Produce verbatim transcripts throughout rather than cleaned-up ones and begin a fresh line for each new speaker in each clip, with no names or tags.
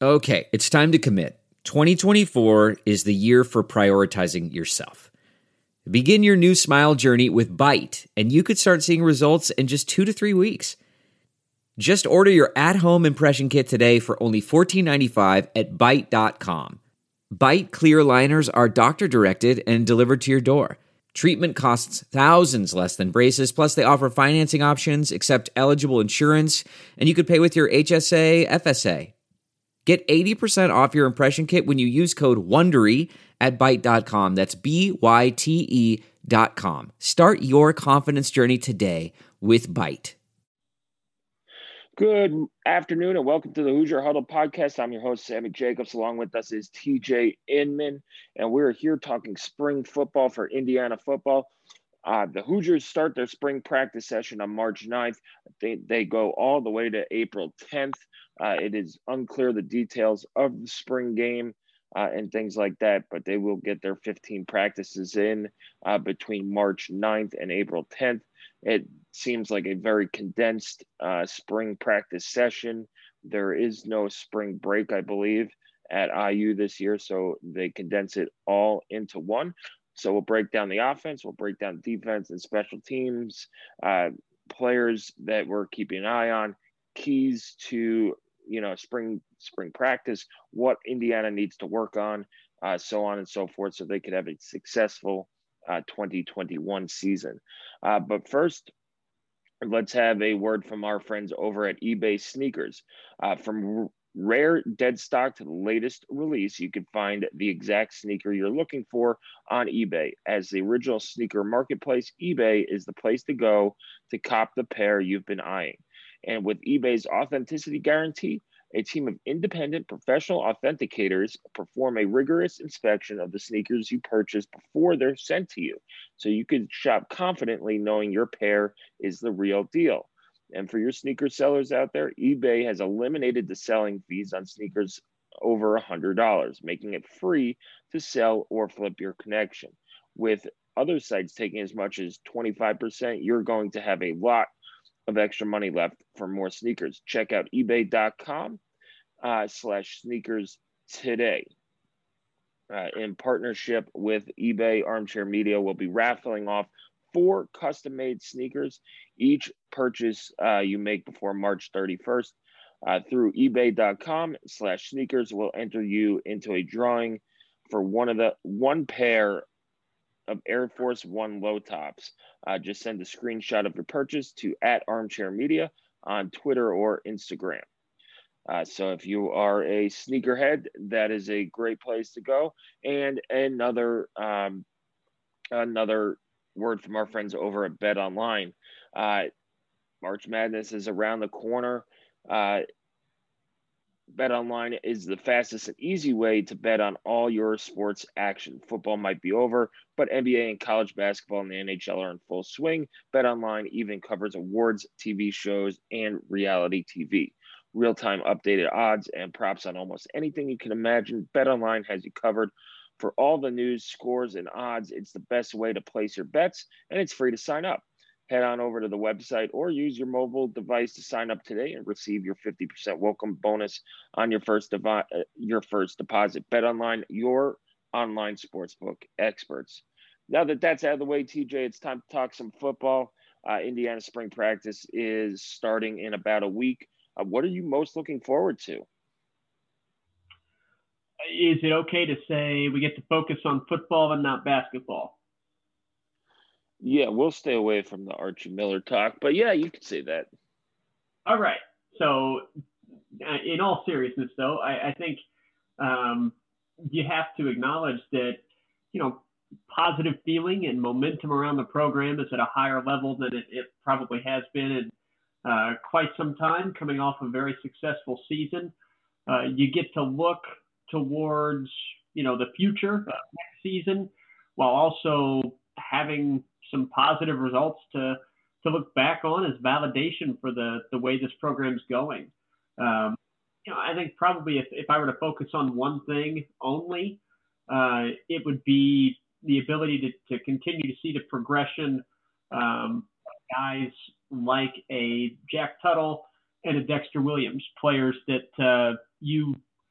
Okay, it's time to commit. twenty twenty-four is the year for prioritizing yourself. Begin your new smile journey with Byte, and you could start seeing results in just two to three weeks. Just order your at-home impression kit today for only fourteen ninety-five at byte dot com. Byte clear aligners are doctor-directed and delivered to your door. Treatment costs thousands less than braces, plus they offer financing options, accept eligible insurance, and you could pay with your H S A, F S A. Get eighty percent off your impression kit when you use code WONDERY at byte dot com. That's B Y T E dot com. Start your confidence journey today with Byte.
Good afternoon and welcome to the Hoosier Huddle podcast. I'm your host, Sammy Jacobs. Along with us is T J Inman, and we're here talking spring football for Indiana football. Uh, the Hoosiers start their spring practice session on March ninth. They, they go all the way to April tenth. Uh, it is unclear the details of the spring game uh, and things like that, but they will get their fifteen practices in uh, between March ninth and April tenth. It seems like a very condensed uh, spring practice session. There is no spring break, I believe, at I U this year, so they condense it all into one. So we'll break down the offense, we'll break down defense and special teams, uh, players that we're keeping an eye on, keys to, you know, spring spring practice, what Indiana needs to work on, uh, so on and so forth, so they could have a successful uh, twenty twenty-one season. Uh, but first, let's have a word from our friends over at eBay Sneakers. Uh, from rare dead stock to the latest release, you can find the exact sneaker you're looking for on eBay. As the original sneaker marketplace, eBay is the place to go to cop the pair you've been eyeing. And with eBay's authenticity guarantee, a team of independent professional authenticators perform a rigorous inspection of the sneakers you purchase before they're sent to you, so you can shop confidently knowing your pair is the real deal. And for your sneaker sellers out there, eBay has eliminated the selling fees on sneakers over one hundred dollars, making it free to sell or flip your connection. With other sites taking as much as twenty-five percent, you're going to have a lot of extra money left for more sneakers. Check out ebay.com uh, slash sneakers today. Uh, in partnership with eBay Armchair Media, we'll be raffling off four custom-made sneakers. Each purchase uh, you make before March thirty-first uh, through ebay.com slash sneakers will enter you into a drawing for one of the one pair of Air Force One low tops. Uh, just send a screenshot of your purchase to at Armchair Media on Twitter or Instagram. Uh, so if you are a sneakerhead, that is a great place to go. And another um, another word from our friends over at Bet Online. Uh, March Madness is around the corner. Uh, BetOnline is the fastest and easy way to bet on all your sports action. Football might be over, but N B A and college basketball and the N H L are in full swing. BetOnline even covers awards, T V shows, and reality T V. Real-time updated odds and props on almost anything you can imagine. BetOnline has you covered for all the news, scores, and odds. It's the best way to place your bets, and it's free to sign up. Head on over to the website or use your mobile device to sign up today and receive your fifty percent welcome bonus on your first devi- uh, your first deposit. BetOnline, your online sportsbook experts. Now that that's out of the way, T J, it's time to talk some football. Uh, Indiana spring practice is starting in about a week. Uh, what are you most looking forward to?
Is it okay to say we get to focus on football and not basketball?
Yeah, we'll stay away from the Archie Miller talk, but yeah, you could say that.
All right. So uh, in all seriousness, though, I, I think um, you have to acknowledge that, you know, positive feeling and momentum around the program is at a higher level than it, it probably has been in uh, quite some time, coming off a very successful season. Uh, you get to look towards, you know, the future uh, next season, while also having some positive results to to look back on as validation for the the way this program's going. Um, you know, I think probably if, if I were to focus on one thing only, uh, it would be the ability to, to continue to see the progression um, of guys like a Jack Tuttle and a Dexter Williams, players that uh, you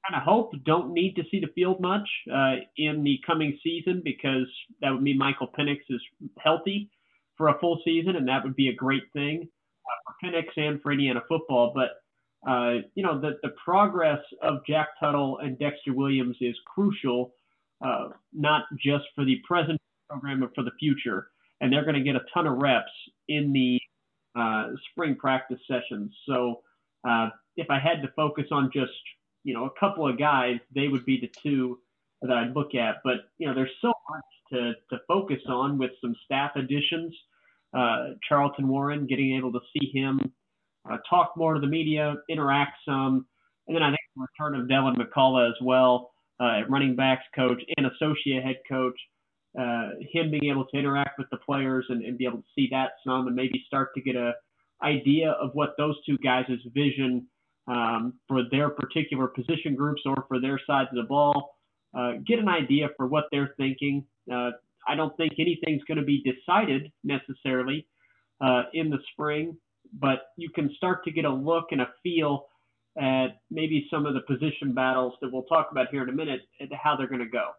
kind of hope don't need to see the field much uh, in the coming season, because that would mean Michael Penix is healthy for a full season, and that would be a great thing uh, for Penix and for Indiana football. But, uh, you know, the, the progress of Jack Tuttle and Dexter Williams is crucial, uh, not just for the present program, but for the future. And they're going to get a ton of reps in the uh, spring practice sessions. So uh, if I had to focus on just, you know, a couple of guys, they would be the two that I'd look at. But, you know, there's so much to, to focus on with some staff additions. Uh, Charlton Warren, getting able to see him uh, talk more to the media, interact some. And then I think the return of Devin McCullough as well, uh, running backs coach and associate head coach, uh, him being able to interact with the players and, and be able to see that some and maybe start to get a idea of what those two guys' vision um, for their particular position groups or for their sides of the ball, uh, get an idea for what they're thinking. Uh, I don't think anything's going to be decided necessarily uh, in the spring, but you can start to get a look and a feel at maybe some of the position battles that we'll talk about here in a minute and how they're going to go.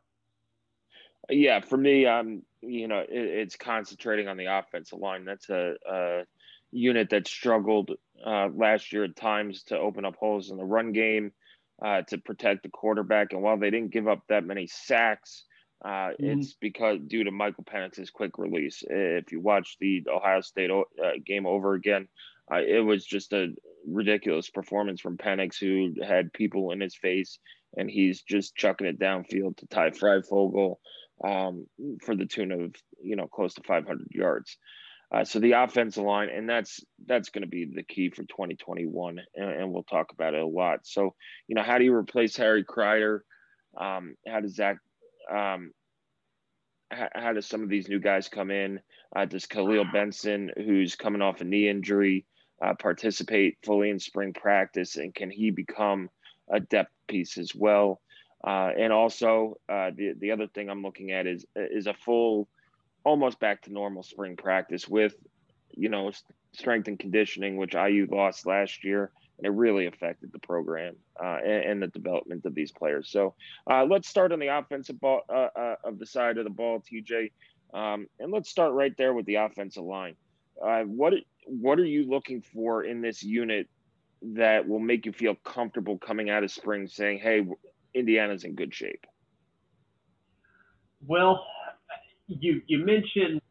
Yeah, for me, um, you know, it, it's concentrating on the offensive line. That's a, a unit that struggled uh, last year at times to open up holes in the run game, uh, to protect the quarterback. And while they didn't give up that many sacks, uh, mm-hmm. it's because due to Michael Penix's quick release. If you watch the Ohio State uh, game over again, uh, it was just a ridiculous performance from Penix, who had people in his face, and he's just chucking it downfield to Ty Freifogel um, for the tune of, you know, close to five hundred yards. Uh, so the offensive line, and that's that's going to be the key for twenty twenty-one, and, and we'll talk about it a lot. So, you know, how do you replace Harry Kreider? Um, how does that um, how, how does some of these new guys come in? Uh, does Khalil Benson, who's coming off a knee injury, uh, participate fully in spring practice, and can he become a depth piece as well? Uh, and also, uh, the the other thing I'm looking at is is a full, almost back to normal spring practice with, you know, strength and conditioning, which I U lost last year, and it really affected the program uh, and, and the development of these players. So uh, let's start on the offensive ball uh, uh, of the side of the ball, T J, um, and let's start right there with the offensive line. Uh, what what are you looking for in this unit that will make you feel comfortable coming out of spring saying, hey, Indiana's in good shape?
Well, you you mentioned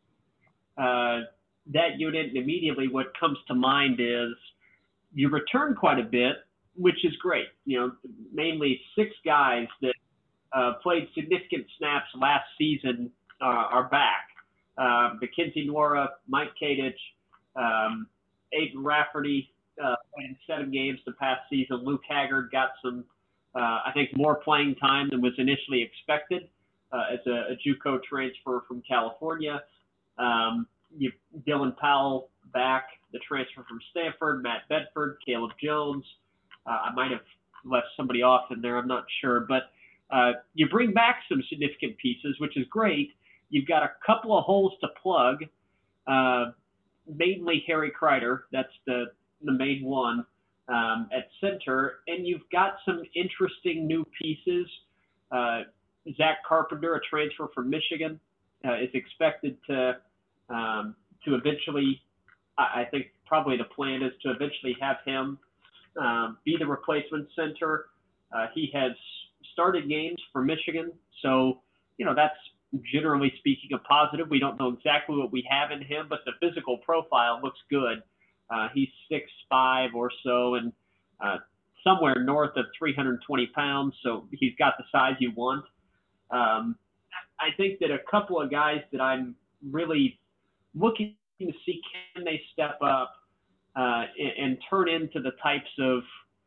uh, that unit, and immediately what comes to mind is you return quite a bit, which is great. You know, mainly six guys that uh, played significant snaps last season uh, are back. Uh, Mackenzie Nwora, Mike Kadich, um, Aiden Rafferty uh, played in seven games the past season. Luke Haggard got some, uh, I think, more playing time than was initially expected. Uh, as a, a JUCO transfer from California. Um, you, Dylan Powell back, the transfer from Stanford, Matt Bedford, Caleb Jones. Uh, I might have left somebody off in there, I'm not sure. But uh, you bring back some significant pieces, which is great. You've got a couple of holes to plug, uh, mainly Harry Kreider. That's the, the main one um, at center. And you've got some interesting new pieces. Uh, Zach Carpenter, a transfer from Michigan, uh, is expected to um, to eventually, I, I think probably the plan is to eventually have him um, be the replacement center. Uh, he has started games for Michigan, so, you know, that's generally speaking a positive. We don't know exactly what we have in him, but the physical profile looks good. Uh, he's six five or so and uh, somewhere north of three hundred twenty pounds, so he's got the size you want. Um, I think that a couple of guys that I'm really looking to see, can they step up uh, and, and turn into the types of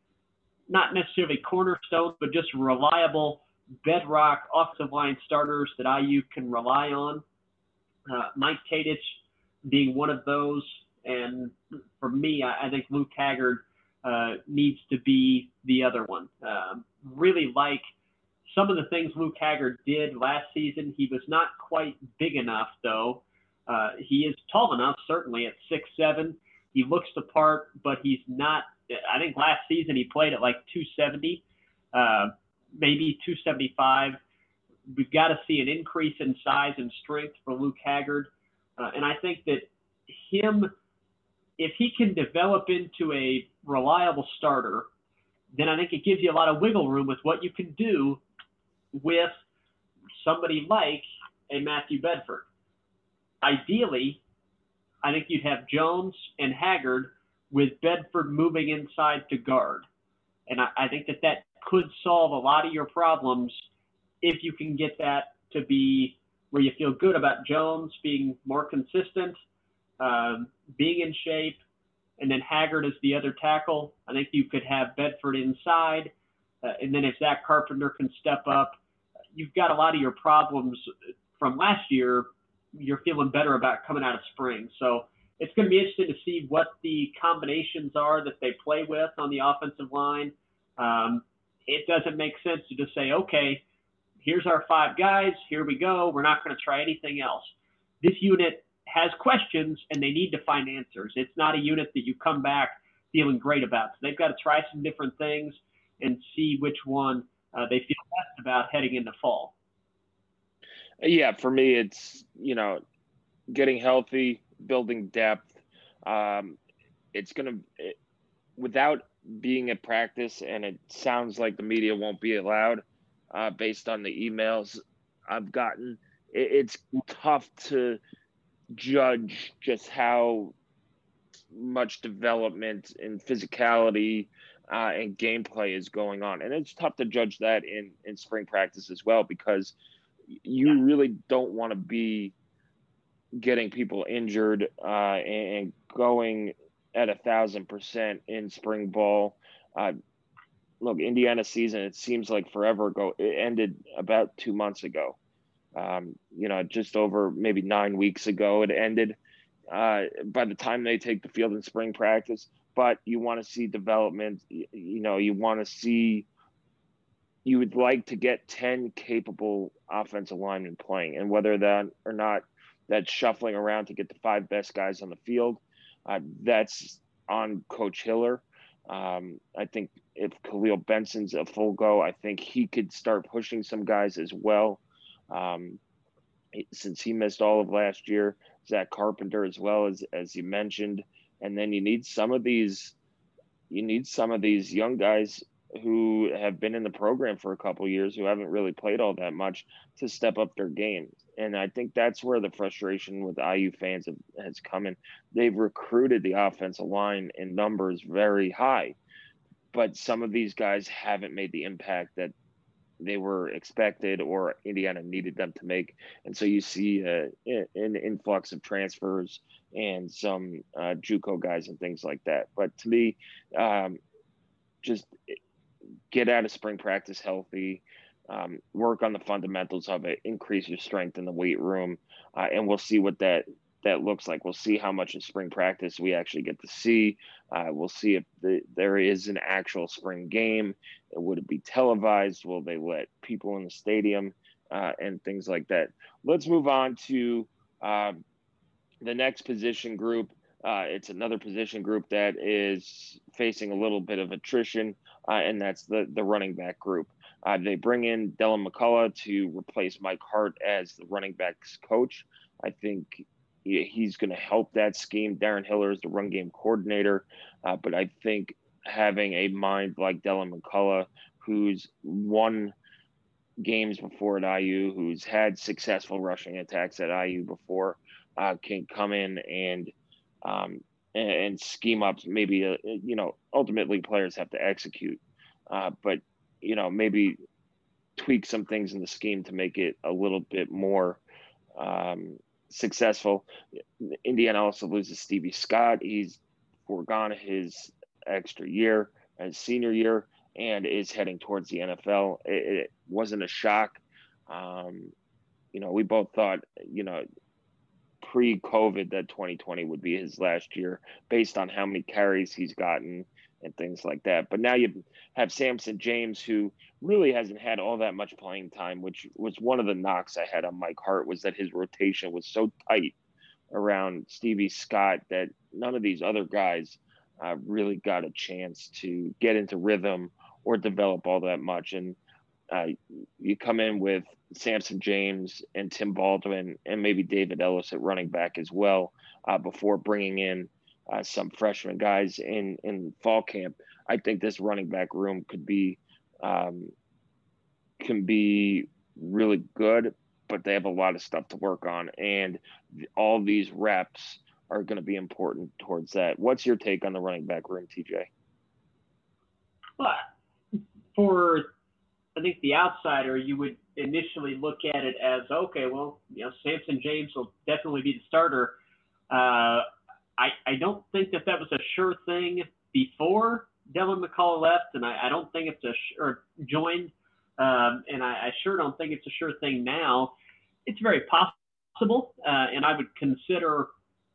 not necessarily cornerstones, but just reliable bedrock offensive line starters that I U can rely on. Uh, Mike Kadich being one of those. And for me, I, I think Luke Haggard uh, needs to be the other one. Um, really like some of the things Luke Haggard did last season. He was not quite big enough, though. Uh, he is tall enough, certainly, at six seven. He looks the part, but he's not – I think last season he played at like two seventy. Uh, maybe two seventy-five. We've got to see an increase in size and strength for Luke Haggard. Uh, and I think that him, if he can develop into a reliable starter, then I think it gives you a lot of wiggle room with what you can do with somebody like a Matthew Bedford. Ideally, I think you'd have Jones and Haggard with Bedford moving inside to guard. And I, I think that that could solve a lot of your problems if you can get that to be where you feel good about Jones being more consistent, um, being in shape, and then Haggard as the other tackle. I think you could have Bedford inside. Uh, and then if Zach Carpenter can step up, you've got a lot of your problems from last year. You're feeling better about coming out of spring. So it's going to be interesting to see what the combinations are that they play with on the offensive line. Um, it doesn't make sense to just say, okay, here's our five guys. Here we go. We're not going to try anything else. This unit has questions, and they need to find answers. It's not a unit that you come back feeling great about. So they've got to try some different things and see which one uh, they feel best about heading into fall.
Yeah, for me, it's, you know, getting healthy, building depth. Um, it's going to it, – without being at practice, and it sounds like the media won't be allowed uh, based on the emails I've gotten, it, it's tough to judge just how much development and physicality uh, and gameplay is going on. And it's tough to judge that in, in spring practice as well, because you really don't want to be getting people injured uh, and going at a thousand percent in spring ball. Uh, look, Indiana season, it seems like forever ago. It ended about two months ago. Um, you know, just over maybe nine weeks ago, it ended uh, by the time they take the field in spring practice. But you want to see development. You, you know, you want to see, you would like to get ten capable offensive linemen playing, and whether that or not that's shuffling around to get the five best guys on the field, uh, that's on Coach Hiller. Um, I think if Khalil Benson's a full go, I think he could start pushing some guys as well. Um, since he missed all of last year, Zach Carpenter as well, as as you mentioned, and then you need some of these, you need some of these young guys who have been in the program for a couple of years, who haven't really played all that much, to step up their game. And I think that's where the frustration with I U fans have, has come in. They've recruited the offensive line in numbers very high, but some of these guys haven't made the impact that they were expected or Indiana needed them to make. And so you see uh, an influx of transfers and some uh, JUCO guys and things like that. But to me, um, just get out of spring practice healthy, um, work on the fundamentals of it, increase your strength in the weight room, uh, and we'll see what that that looks like. We'll see how much of spring practice we actually get to see. Uh, we'll see if the, there is an actual spring game. Would it be televised? Will they let people in the stadium uh, and things like that? Let's move on to uh, the next position group. Uh, it's another position group that is facing a little bit of attrition, uh, and that's the, the running back group. Uh, they bring in Dylan McCullough to replace Mike Hart as the running backs coach. I think he's going to help that scheme. Darren Hiller is the run game coordinator, uh, but I think having a mind like Dylan McCullough, who's won games before at I U, who's had successful rushing attacks at I U before, uh, can come in and um, and, and scheme up. Maybe a, you know, ultimately players have to execute, uh, but you know, maybe tweak some things in the scheme to make it a little bit more um, successful. Indiana also loses Stevie Scott. He's foregone his extra year, his senior year, and is heading towards the N F L. It, it wasn't a shock. Um, you know, we both thought, you know, pre-COVID that twenty twenty would be his last year based on how many carries he's gotten and things like that. But now you have Samson James, who really hasn't had all that much playing time, which was one of the knocks I had on Mike Hart, was that his rotation was so tight around Stevie Scott that none of these other guys uh, really got a chance to get into rhythm or develop all that much. And uh, you come in with Samson James and Tim Baldwin and maybe David Ellis at running back as well, uh, before bringing in uh, some freshman guys in, in fall camp. I think this running back room could be um, can be really good, but they have a lot of stuff to work on, and all these reps are going to be important towards that. What's your take on the running back room, T J?
Well, for I think the outsider, you would initially look at it as, okay, well, you know, Samson James will definitely be the starter. Uh, I I don't think that that was a sure thing before Devin McCullough left, and I, I don't think it's a sh- or joined, um, and I, I sure don't think it's a sure thing now. It's very possible, uh, and I would consider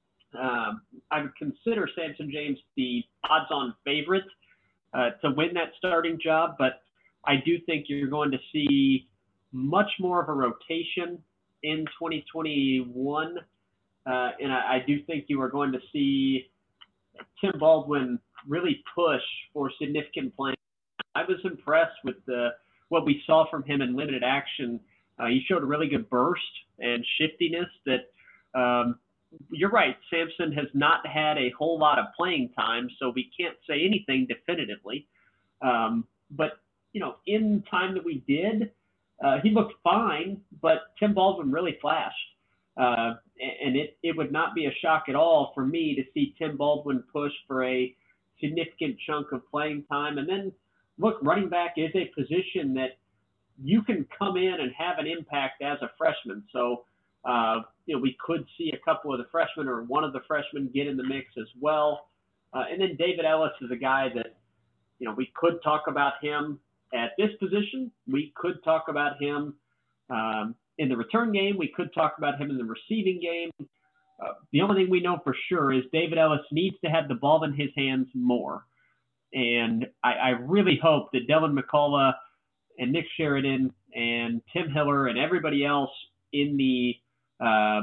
um, I would consider Samson James the odds-on favorite uh, to win that starting job, but I do think you're going to see much more of a rotation in twenty twenty-one, uh, and I, I do think you are going to see Tim Baldwin really push for significant playing. I was impressed with the, what we saw from him in limited action. Uh, he showed a really good burst and shiftiness that um, you're right, Samson has not had a whole lot of playing time, so we can't say anything definitively. Um, but, you know, in time that we did, uh, he looked fine, but Tim Baldwin really flashed. Uh, and it, it would not be a shock at all for me to see Tim Baldwin push for a significant chunk of playing time. And then, look, running back is a position that you can come in and have an impact as a freshman. So, uh, you know, we could see a couple of the freshmen or one of the freshmen get in the mix as well. Uh, and then David Ellis is a guy that, you know, we could talk about him at this position. We could talk about him um, in the return game. We could talk about him in the receiving game. Uh, the only thing we know for sure is David Ellis needs to have the ball in his hands more. And I, I really hope that Devin McCullough and Nick Sheridan and Tim Hiller and everybody else in the uh,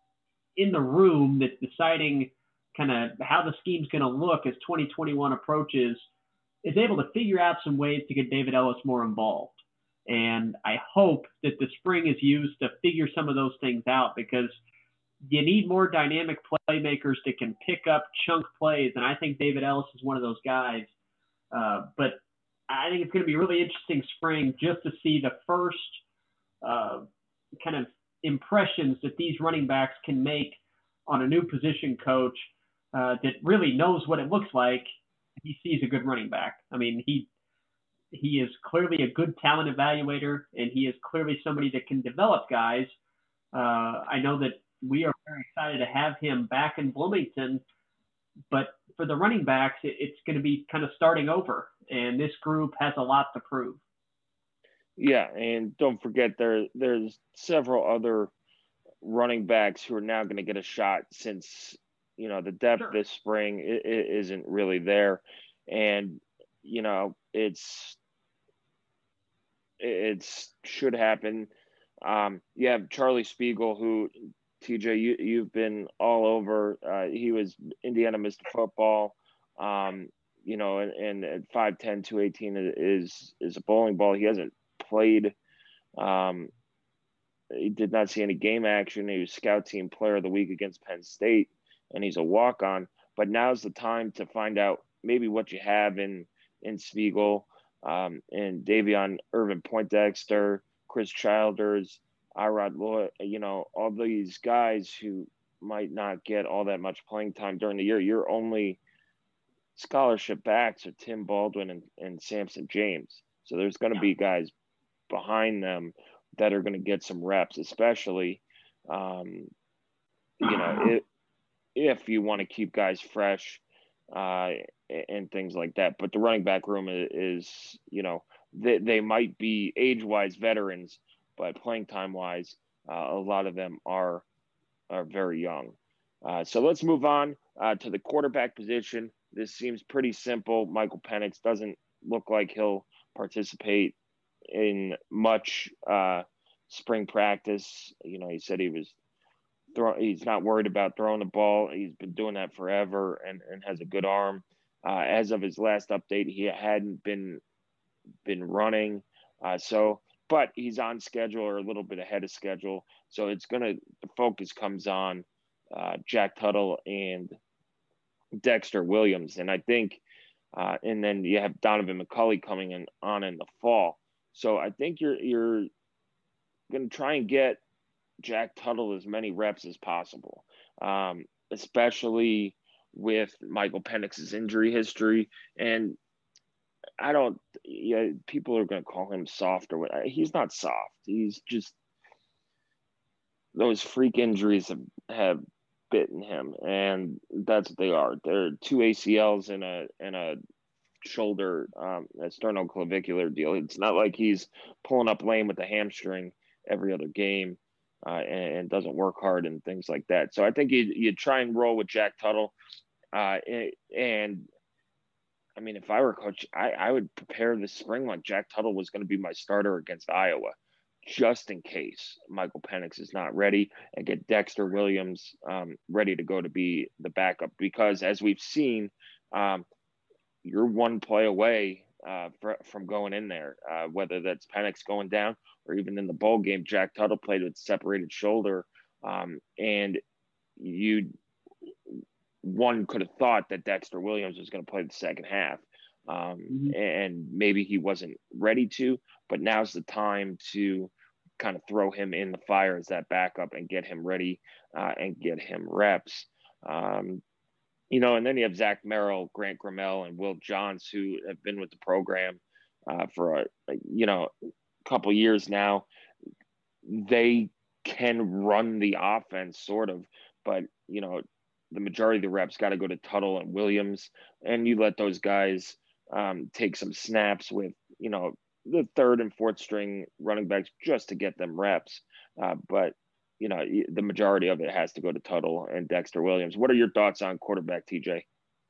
in the room that's deciding kind of how the scheme's going to look as twenty twenty-one approaches is able to figure out some ways to get David Ellis more involved. And I hope that the spring is used to figure some of those things out, because you need more dynamic playmakers that can pick up chunk plays. And I think David Ellis is one of those guys. Uh, but I think it's going to be a really interesting spring just to see the first uh, kind of impressions that these running backs can make on a new position coach uh, that really knows what it looks like. He sees a good running back. I mean, he he is clearly a good talent evaluator, and he is clearly somebody that can develop guys. Uh, I know that we are very excited to have him back in Bloomington, but for the running backs, it, it's going to be kind of starting over, and this group has a lot to prove.
Yeah, and don't forget there there's several other running backs who are now going to get a shot, since you know the depth
Sure.
this spring it, it isn't really there, and you know it's it's should happen. Um, you have Charlie Spiegel, who T J you you've been all over. Uh, he was Indiana Mister Football. Um, you know, and, and at five ten, two eighteen is is a bowling ball. He hasn't played. Um, he did not see any game action. He was scout team player of the week against Penn State, and he's a walk-on. But now's the time to find out maybe what you have in in Spiegel, um, and Davion Irvin Poindexter, Chris Childers, Irod Lloyd, you know, all these guys who might not get all that much playing time during the year. Your only scholarship backs are Tim Baldwin and, and Samson James. So there's going to
Yeah.
be guys behind them that are going to get some reps, especially, um, you know, if, if you want to keep guys fresh uh, and things like that. But the running back room is, is you know, they, they might be age-wise veterans, but playing time-wise, uh, a lot of them are are very young. Uh, so let's move on uh, to the quarterback position. This seems pretty simple. Michael Penix doesn't look like he'll participate in much uh, spring practice. You know, he said he was throw, he's not worried about throwing the ball. He's been doing that forever and, and has a good arm. Uh, as of his last update, he hadn't been been running. Uh, so, but he's on schedule or a little bit ahead of schedule. So it's going to, the focus comes on uh, Jack Tuttle and Dexter Williams. And I think, uh, and then you have Donovan McCulley coming in on in the fall. So I think you're, you're going to try and get Jack Tuttle as many reps as possible, um, especially with Michael Penix's injury history. And I don't, yeah, people are going to call him soft or what. He's not soft. He's just, those freak injuries have, have bitten him, and that's what they are. They're two A C Ls and a, and a shoulder, um, a sternoclavicular deal. It's not like he's pulling up lane with a hamstring every other game. Uh, and, and doesn't work hard and things like that. So I think you you try and roll with Jack Tuttle. Uh, and, and I mean, if I were coach, I, I would prepare this spring like Jack Tuttle was going to be my starter against Iowa, just in case Michael Penix is not ready, and get Dexter Williams um, ready to go to be the backup. Because as we've seen, um, you're one play away uh, fr- from going in there, uh, whether that's Penix going down or even in the bowl game, Jack Tuttle played with separated shoulder. Um, and you, one could have thought that Dexter Williams was going to play the second half. Um, mm-hmm. And maybe he wasn't ready to, but now's the time to kind of throw him in the fire as that backup and get him ready uh, and get him reps. Um, You know, and then you have Zach Merrill, Grant Grimmel, and Will Johns, who have been with the program uh, for a, a you know a couple years now. They can run the offense, sort of, but you know the majority of the reps got to go to Tuttle and Williams, and you let those guys um, take some snaps with you know the third and fourth string running backs just to get them reps. Uh, but you know, the majority of it has to go to Tuttle and Dexter Williams. What are your thoughts on quarterback, T J?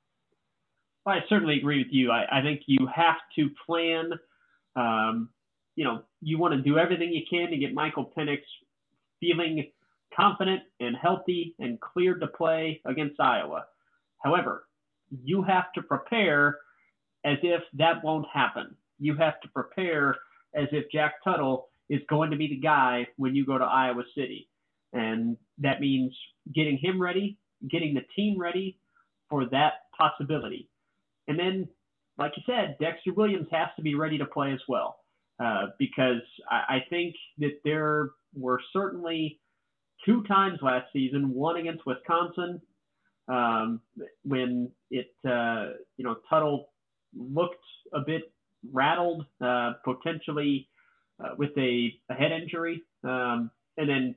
Well, I certainly agree with you. I, I think you have to plan. Um, you know, you want to do everything you can to get Michael Penix feeling confident and healthy and cleared to play against Iowa. However, you have to prepare as if that won't happen. You have to prepare as if Jack Tuttle is going to be the guy when you go to Iowa City. And that means getting him ready, getting the team ready for that possibility. And then, like you said, Dexter Williams has to be ready to play as well, uh, because I, I think that there were certainly two times last season, one against Wisconsin, um, when it, uh, you know, Tuttle looked a bit rattled, uh, potentially uh, with a, a head injury. Um, and then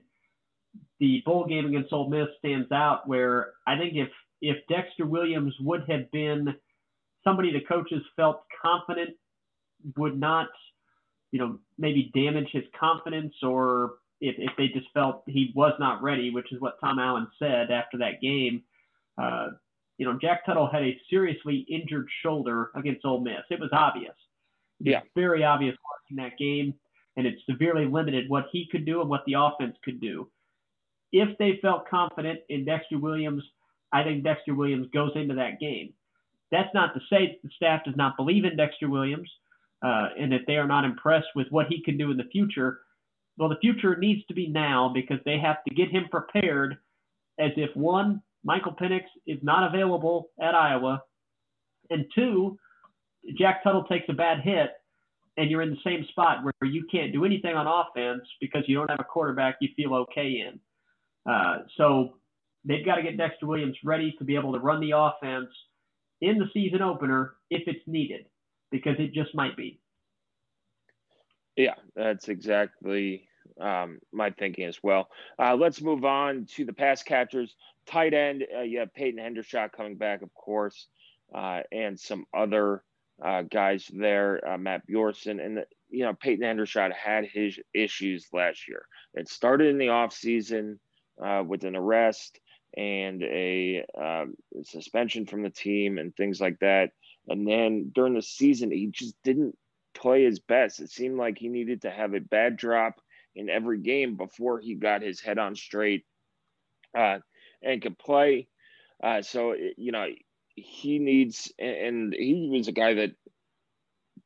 the bowl game against Ole Miss stands out, where I think if if Dexter Williams would have been somebody the coaches felt confident would not, you know, maybe damage his confidence, or if, if they just felt he was not ready, which is what Tom Allen said after that game. Uh, you know, Jack Tuttle had a seriously injured shoulder against Ole Miss. It was obvious. It was
yeah.
very obvious watching that game, and it severely limited what he could do and what the offense could do. If they felt confident in Dexter Williams, I think Dexter Williams goes into that game. That's not to say the staff does not believe in Dexter Williams uh, and that they are not impressed with what he can do in the future. Well, the future needs to be now, because they have to get him prepared as if, one, Michael Penix is not available at Iowa, and two, Jack Tuttle takes a bad hit and you're in the same spot where you can't do anything on offense because you don't have a quarterback you feel okay in. Uh, so they've got to get Dexter Williams ready to be able to run the offense in the season opener if it's needed, because it just might be.
Yeah, that's exactly um, my thinking as well. Uh, let's move on to the pass catchers. Tight end, uh, you have Peyton Hendershot coming back, of course, uh, and some other uh, guys there, uh, Matt Bjorson. And, you know, Peyton Hendershot had his issues last year. It started in the offseason uh, with an arrest and a um, suspension from the team and things like that. And then during the season, he just didn't play his best. It seemed like he needed to have a bad drop in every game before he got his head on straight uh, and could play. Uh, so, you know, he needs, and he was a guy that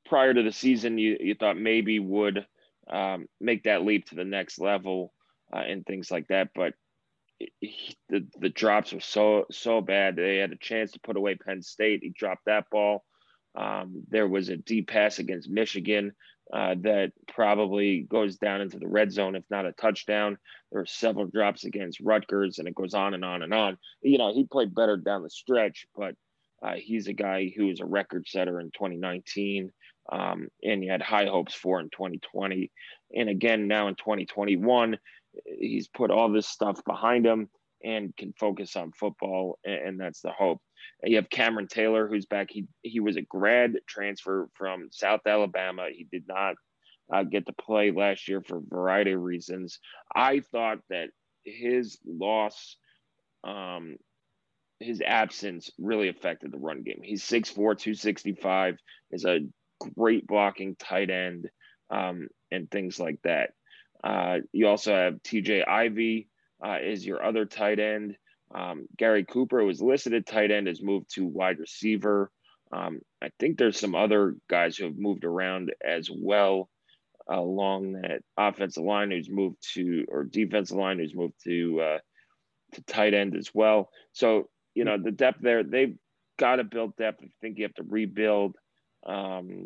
prior to the season, you, you thought maybe would um, make that leap to the next level uh, and things like that. But he, the, the drops were so, so bad. They had a chance to put away Penn State. He dropped that ball. Um, there was a deep pass against Michigan uh, that probably goes down into the red zone, if not a touchdown. There were several drops against Rutgers, and it goes on and on and on. You know, he played better down the stretch, but uh, he's a guy who was a record setter in twenty nineteen, um, and he had high hopes for in twenty twenty. And again, now in twenty twenty-one, he's put all this stuff behind him and can focus on football, and that's the hope. You have Cameron Taylor, who's back. He he was a grad transfer from South Alabama. He did not uh, get to play last year for a variety of reasons. I thought that his loss, um, his absence really affected the run game. He's six four, two sixty-five, is a great blocking tight end, um, and things like that. Uh, you also have T J Ivy uh, is your other tight end. Um, Gary Cooper, who was listed at tight end, has moved to wide receiver. Um, I think there's some other guys who have moved around as well uh, along that offensive line who's moved to, or defensive line who's moved to uh, to tight end as well. So, you know, the depth there, they've got to build depth. I think you have to rebuild. Um,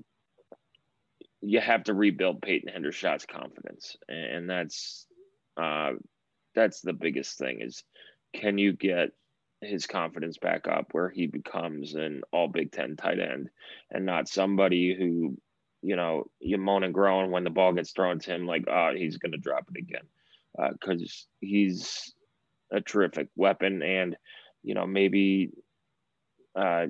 you have to rebuild Peyton Hendershot's confidence, and that's uh, that's the biggest thing is, can you get his confidence back up where he becomes an all Big Ten tight end and not somebody who, you know, you moan and groan when the ball gets thrown to him like, oh, he's going to drop it again. Because uh, he's a terrific weapon. And, you know, maybe, uh,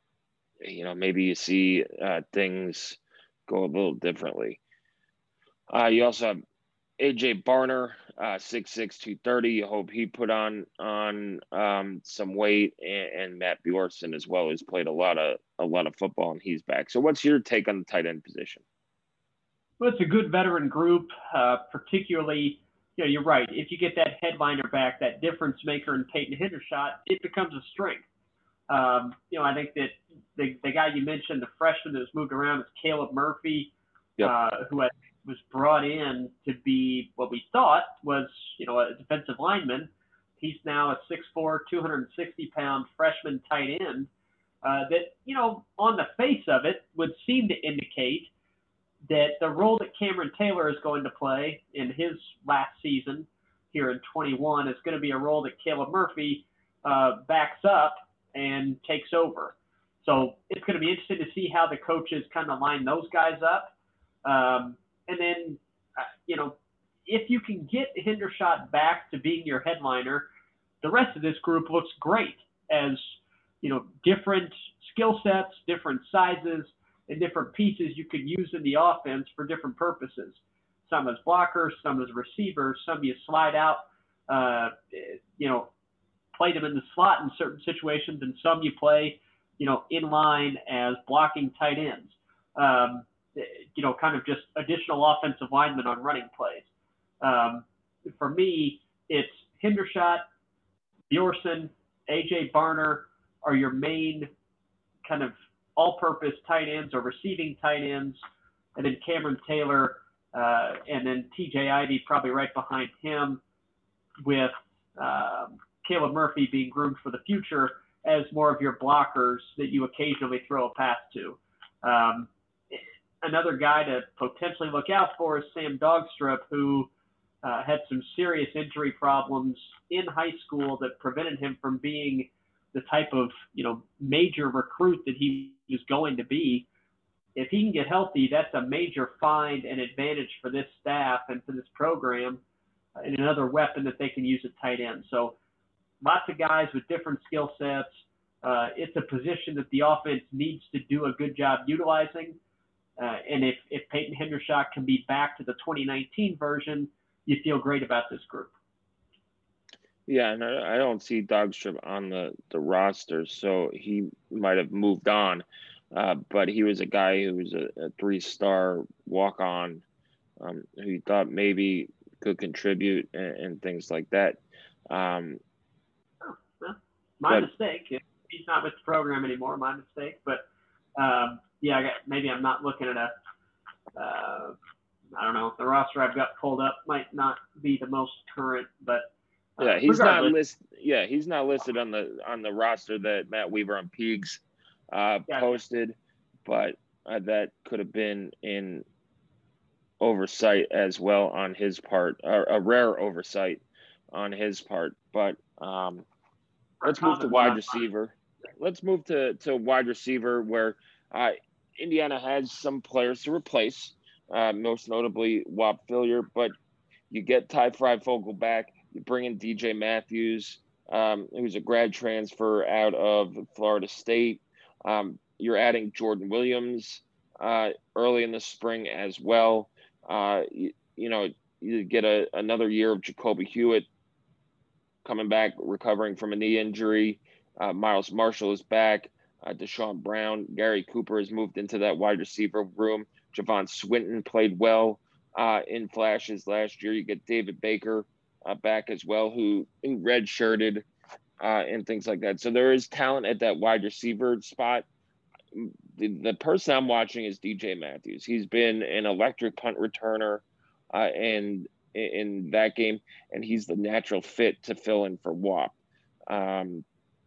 you know, maybe you see uh, things go a little differently. Uh, you also have A J Barner, uh, six six, two thirty. You hope he put on on um, some weight, and, and Matt Bjorson as well, who's played a lot of a lot of football, and he's back. So, what's your take on the tight end position?
Well, it's a good veteran group, uh, particularly. You know, you're right. If you get that headliner back, that difference maker in Peyton Hendershot, it becomes a strength. Um, you know, I think that the the guy you mentioned, the freshman that's moved around, is Caleb Murphy, yep. uh, who had was brought in to be what we thought was, you know, a defensive lineman. He's now a six four, two hundred sixty pound freshman tight end uh, that, you know, on the face of it would seem to indicate that the role that Cameron Taylor is going to play in his last season here in twenty-one is going to be a role that Caleb Murphy uh, backs up and takes over. So it's going to be interesting to see how the coaches kind of line those guys up. Um, And then, uh, you know, if you can get Hendershot back to being your headliner, the rest of this group looks great as, you know, different skill sets, different sizes, and different pieces you could use in the offense for different purposes. Some as blockers, some as receivers, some you slide out, uh, you know, play them in the slot in certain situations, and some you play, you know, in line as blocking tight ends. Um, you know, kind of just additional offensive linemen on running plays. Um, for me, it's Hendershot, Bjorson, A J Barner are your main kind of all-purpose tight ends or receiving tight ends, and then Cameron Taylor, uh, and then T J Ivy probably right behind him, with um, Caleb Murphy being groomed for the future as more of your blockers that you occasionally throw a pass to. Um, Another guy to potentially look out for is Sam Dogstrup, who uh, had some serious injury problems in high school that prevented him from being the type of, you know, major recruit that he was going to be. If he can get healthy, that's a major find and advantage for this staff and for this program, uh, and another weapon that they can use at tight end. So lots of guys with different skill sets. Uh, it's a position that the offense needs to do a good job utilizing. Uh, and if, if Peyton Hendershot can be back to the twenty nineteen version, you feel great about this group.
Yeah, and I don't see Dogstrup on the, the roster, so he might have moved on. Uh, but he was a guy who was a, a three-star walk-on um, who you thought maybe could contribute and, and things like that. Um,
oh, well, my
but,
mistake. He's not with the program anymore, my mistake. But, um, yeah, I got, maybe I'm not looking at a, uh, I don't know, the roster I've got pulled up might not be the most current, but uh,
yeah, he's
regardless.
not listed. Yeah, he's not listed on the on the roster that Matt Weaver on Peegs uh,
Gotcha.
posted, but uh, that could have been in oversight as well on his part, or a rare oversight on his part. But um, let's move to wide receiver. Let's move to, to wide receiver where uh, Indiana has some players to replace, uh, most notably Whop Philyor, but you get Ty Freifogel back. You bring in D J Matthews, um, who's a grad transfer out of Florida State. Um, you're adding Jordan Williams uh, early in the spring as well. Uh, you, you know, you get a, another year of Jacoby Hewitt coming back, recovering from a knee injury. Uh, Miles Marshall is back. Uh, Deshaun Brown, Gary Cooper has moved into that wide receiver room. Javon Swinton played well uh, in flashes last year. You get David Baker uh, back as well, who, who redshirted uh, and things like that. So there is talent at that wide receiver spot. The, the person I'm watching is D J Matthews. He's been an electric punt returner uh, and in, in that game, and he's the natural fit to fill in for Whop. Um,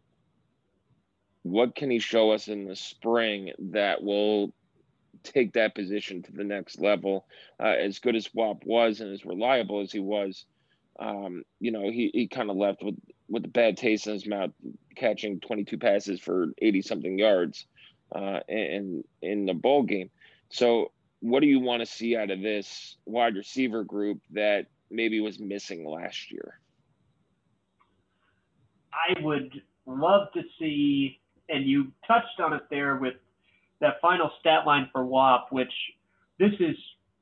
what can he show us in the spring that will take that position to the next level? Uh, as good as Whop was and as reliable as he was, um, you know, he, he kind of left with, with a bad taste in his mouth, catching twenty-two passes for eighty-something yards uh, in, in the bowl game. So what do you want to see out of this wide receiver group that maybe was missing last year?
I would love to see, and you touched on it there with that final stat line for Whop, which this is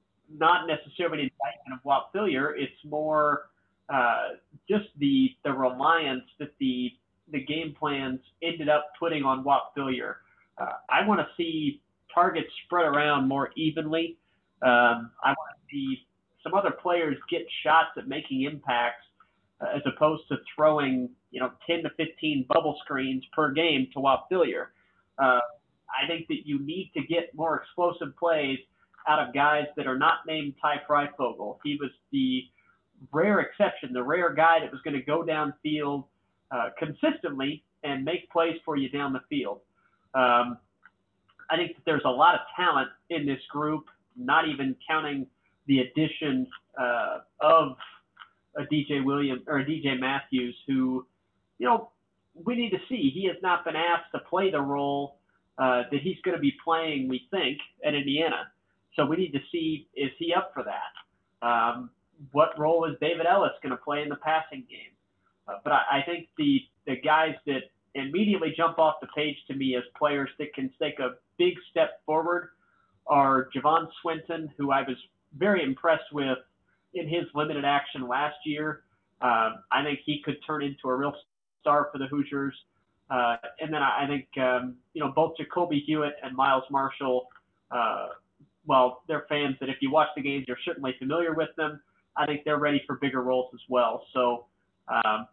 not necessarily an indictment of Whop Philyor. It's more uh, just the the reliance that the the game plans ended up putting on Whop Philyor. Uh, I want to see targets spread around more evenly. Um, I want to see some other players get shots at making impacts uh, as opposed to throwing, you know, ten to fifteen bubble screens per game to Whop Philyor. Uh, I think that you need to get more explosive plays out of guys that are not named Ty Freifogel. He was the rare exception, the rare guy that was going to go downfield uh, consistently and make plays for you down the field. Um, I think that there's a lot of talent in this group, not even counting the addition uh, of a D J Williams or a D J Matthews, who, you know, we need to see. He has not been asked to play the role uh, that he's going to be playing, we think, at Indiana. So we need to see, is he up for that? Um, what role is David Ellis going to play in the passing game? Uh, but I, I think the the guys that immediately jump off the page to me as players that can take a big step forward are Javon Swinton, who I was very impressed with in his limited action last year. Uh, I think he could turn into a real star for the Hoosiers. Uh, and then I, I think, um, you know, both Jacoby Hewitt and Miles Marshall, uh, well, they're fans that if you watch the games, you're certainly familiar with them. I think they're ready for bigger roles as well. So um,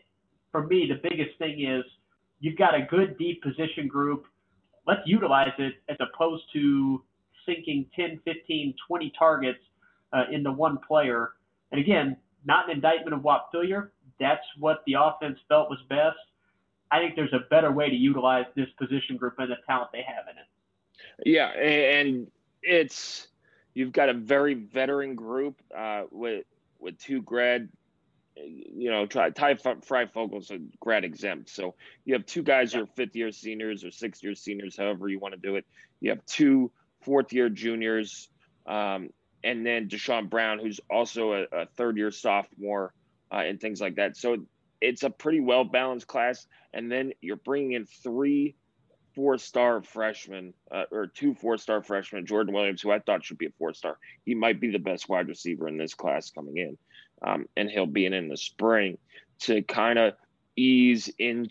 for me, the biggest thing is you've got a good deep position group. Let's utilize it as opposed to sinking ten, fifteen, twenty targets uh, into one player. And again, not an indictment of Whop Philyor. That's what the offense felt was best. I think there's a better way to utilize this position group and the talent they have in it.
Yeah, and it's you've got a very veteran group uh, with with two grad, you know, Ty Freifogel's a grad exempt. So you have two guys
yeah.
who are fifth year seniors or sixth year seniors, however you want to do it. You have two fourth year juniors, um, and then Deshaun Brown, who's also a, a third year sophomore uh, and things like that. So it's a pretty well balanced class. And then you're bringing in three four-star freshmen uh, or two four-star freshmen, Jordan Williams, who I thought should be a four-star. He might be the best wide receiver in this class coming in, um, and he'll be in in the spring to kind of ease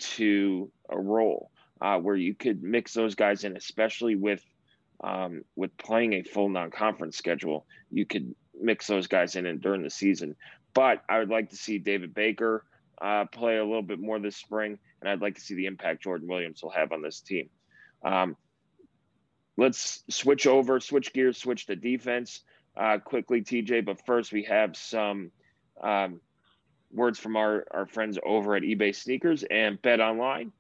into a role uh, where you could mix those guys in, especially with um, with playing a full non-conference schedule. You could mix those guys in, in during the season. But I would like to see David Baker Uh, play a little bit more this spring, and I'd like to see the impact Jordan Williams will have on this team. Um, let's switch over, switch gears, switch to defense uh, quickly, T J. But first, we have some um, words from our, our friends over at eBay Sneakers and Bet Online.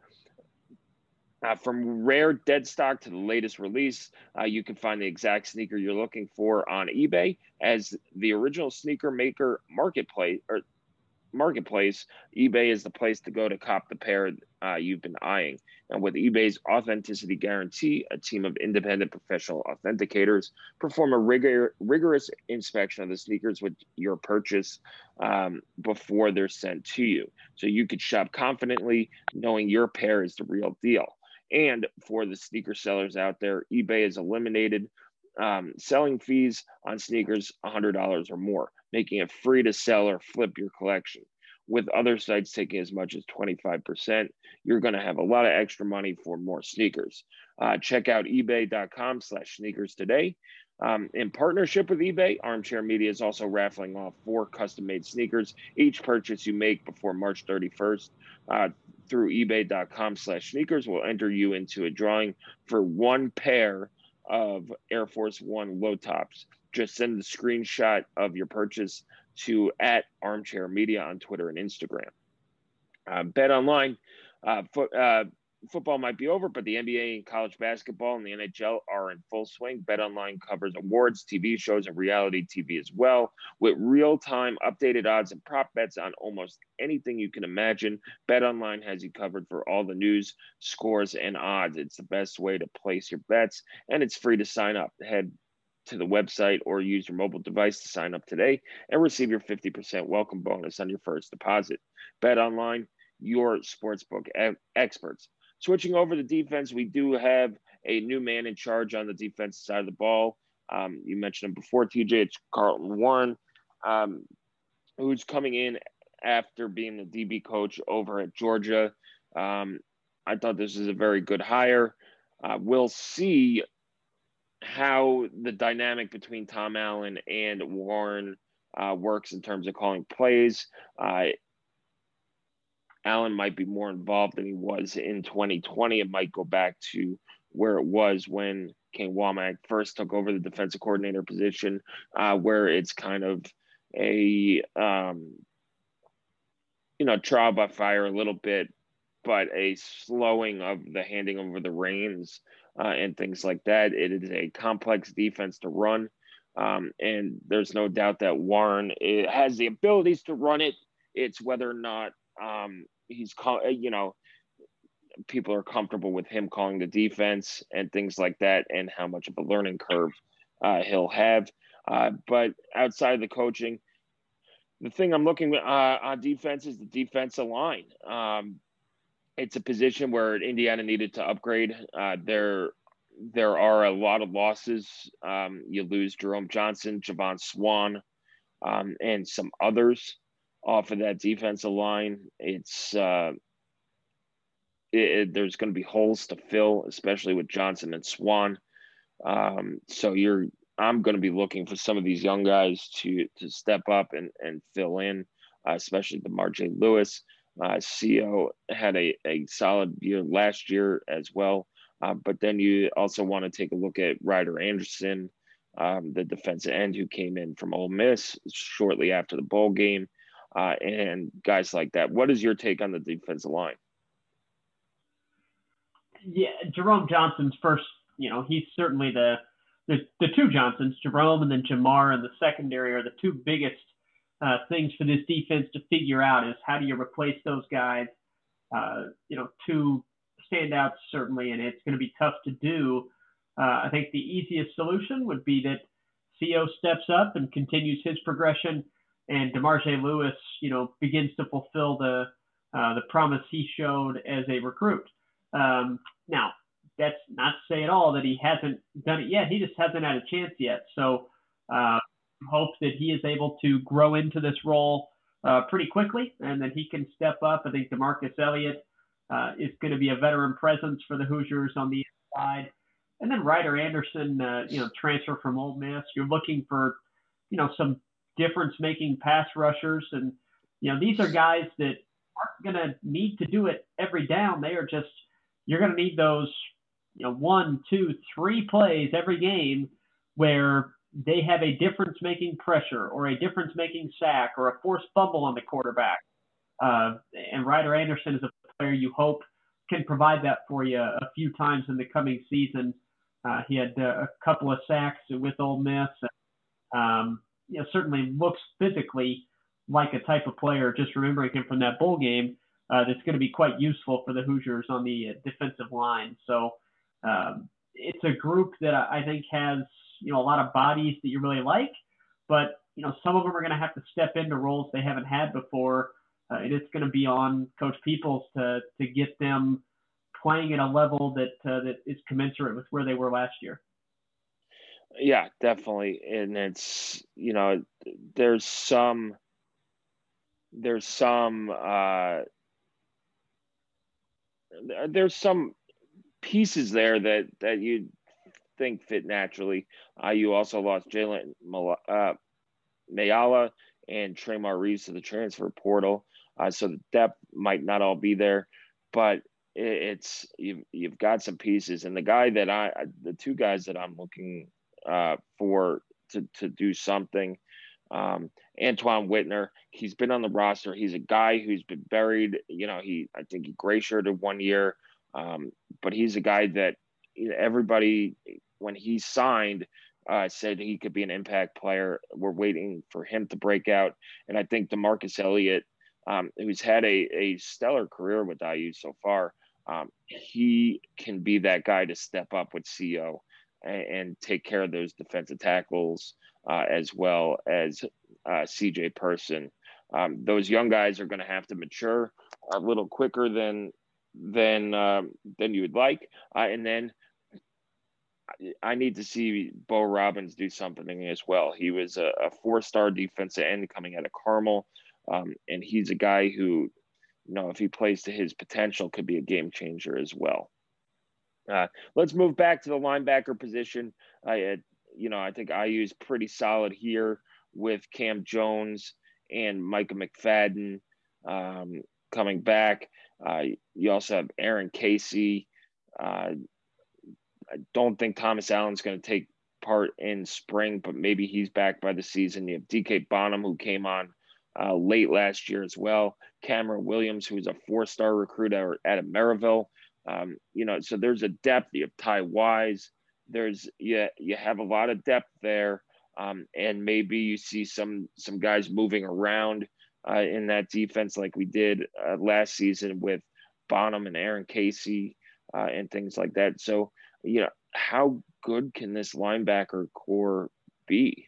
Uh, from rare dead stock to the latest release, uh, you can find the exact sneaker you're looking for on eBay. As the original sneaker maker marketplace or marketplace, eBay is the place to go to cop the pair uh, you've been eyeing. And with eBay's authenticity guarantee, a team of independent professional authenticators perform a rigor, rigorous inspection of the sneakers with your purchase um, before they're sent to you. So you could shop confidently knowing your pair is the real deal. And for the sneaker sellers out there, eBay has eliminated um, selling fees on sneakers one hundred dollars or more, making it free to sell or flip your collection. With other sites taking as much as twenty-five percent, you're going to have a lot of extra money for more sneakers. Uh, check out ebay.com slash sneakers today. Um, in partnership with eBay, Armchair Media is also raffling off four custom-made sneakers. Each purchase you make before March thirty-first uh, through ebay.com slash sneakers will enter you into a drawing for one pair of Air Force One low tops. Just send the screenshot of your purchase to at Armchair Media on Twitter and Instagram. Uh, Bet Online, uh, fo- uh, football might be over, but the N B A and college basketball and the N H L are in full swing. Bet Online covers awards, T V shows, and reality T V as well, with real-time updated odds and prop bets on almost anything you can imagine. Bet Online has you covered for all the news, scores, and odds. It's the best way to place your bets, and it's free to sign up. Head to the website or use your mobile device to sign up today and receive your fifty percent welcome bonus on your first deposit. Bet Online, your sportsbook e- experts. Switching over to defense, we do have a new man in charge on the defensive side of the ball. Um, you mentioned him before, T J. It's Carlton Warren, um, who's coming in after being the D B coach over at Georgia. Um, I thought this is a very good hire. Uh, we'll see how the dynamic between Tom Allen and Warren uh, works in terms of calling plays. Uh, Allen might be more involved than he was in twenty twenty. It might go back to where it was when Ken Womack first took over the defensive coordinator position, uh, where it's kind of a, um, you know, trial by fire a little bit, but a slowing of the handing over the reins uh, and things like that. It is a complex defense to run. Um, and there's no doubt that Warren it has the abilities to run it. It's whether or not um, he's, you know, people are comfortable with him calling the defense and things like that, and how much of a learning curve uh, he'll have. Uh, but outside of the coaching, the thing I'm looking uh, on defense is the defensive line. Um, it's a position where Indiana needed to upgrade. Uh, there, there are a lot of losses. Um, you lose Jerome Johnson, Javon Swan, um, and some others off of that defensive line. It's uh, it, it, there's going to be holes to fill, especially with Johnson and Swan. Um, so you're, I'm going to be looking for some of these young guys to to step up and and fill in, uh, especially DeMar'Jay Lewis. Uh, C O had a, a solid year last year as well. Uh, but then you also want to take a look at Ryder Anderson, um, the defensive end who came in from Ole Miss shortly after the bowl game, uh, and guys like that. What is your take on the defensive line?
Yeah, Jerome Johnson's first, you know, he's certainly the, the, the two Johnsons, Jerome and then Jamar in the secondary are the two biggest uh, things for this defense to figure out is how do you replace those guys? Uh, you know, two standouts certainly, and it's going to be tough to do. Uh, I think the easiest solution would be that C O steps up and continues his progression, and DeMar'Jay Lewis, you know, begins to fulfill the uh, the promise he showed as a recruit. Um, now, that's not to say at all that he hasn't done it yet. He just hasn't had a chance yet. So, uh, hope that he is able to grow into this role uh, pretty quickly, and that he can step up. I think DeMarcus Elliott uh, is going to be a veteran presence for the Hoosiers on the inside. And then Ryder Anderson, uh, you know, transfer from Ole Miss. You're looking for, you know, some difference-making pass rushers. And, you know, these are guys that aren't going to need to do it every down. They are just, you're going to need those you know, one, two, three plays every game where they have a difference-making pressure or a difference-making sack or a forced fumble on the quarterback. Uh, and Ryder Anderson is a player you hope can provide that for you a few times in the coming season. Uh, he had uh, a couple of sacks with Ole Miss. Um, you know, certainly looks physically like a type of player, just remembering him from that bowl game, uh, that's going to be quite useful for the Hoosiers on the uh, defensive line. So um, it's a group that I think has, you know, a lot of bodies that you really like, but, you know, some of them are going to have to step into roles they haven't had before. Uh, and it's going to be on Coach Peoples to to get them playing at a level that uh, that is commensurate with where they were last year.
Yeah, definitely. And it's, you know, there's some, there's some, uh, there's some pieces there that, that you think fit naturally. Uh, you also lost Jalen uh, Mayala and Tremar Reeves to the transfer portal. Uh, so the depth might not all be there, but it, it's, you've, you've got some pieces. And the guy that I, the two guys that I'm looking uh, for to, to do something, um, Antoine Whitner, he's been on the roster. He's a guy who's been buried. You know, he, I think he gray shirted one year, um, but he's a guy that, you know, everybody, when he signed, uh, said he could be an impact player. We're waiting for him to break out. And I think DeMarcus Elliott, um, who's had a, a stellar career with I U so far, um, he can be that guy to step up with C O and, and take care of those defensive tackles, uh, as well as uh, C J Person. Um, those young guys are going to have to mature a little quicker than than um, than you would like, uh, and then I need to see Bo Robbins do something as well. He was a, a four-star defensive end coming out of Carmel, um, and he's a guy who, you know, if he plays to his potential, could be a game changer as well. Uh, let's move back to the linebacker position. I, you know, I think I U is pretty solid here with Cam Jones and Micah McFadden um, coming back. Uh, you also have Aaron Casey. Uh, I don't think Thomas Allen's going to take part in spring, but maybe he's back by the season. You have D K Bonham, who came on uh, late last year as well. Cameron Williams, who was a four-star recruit out of Maryville. Um, you know, so there's a depth. You have Ty Wise. There's you, you have a lot of depth there, um, and maybe you see some some guys moving around uh, in that defense like we did uh, last season with Bonham and Aaron Casey uh, and things like that. So, you know, how good can this linebacker core be?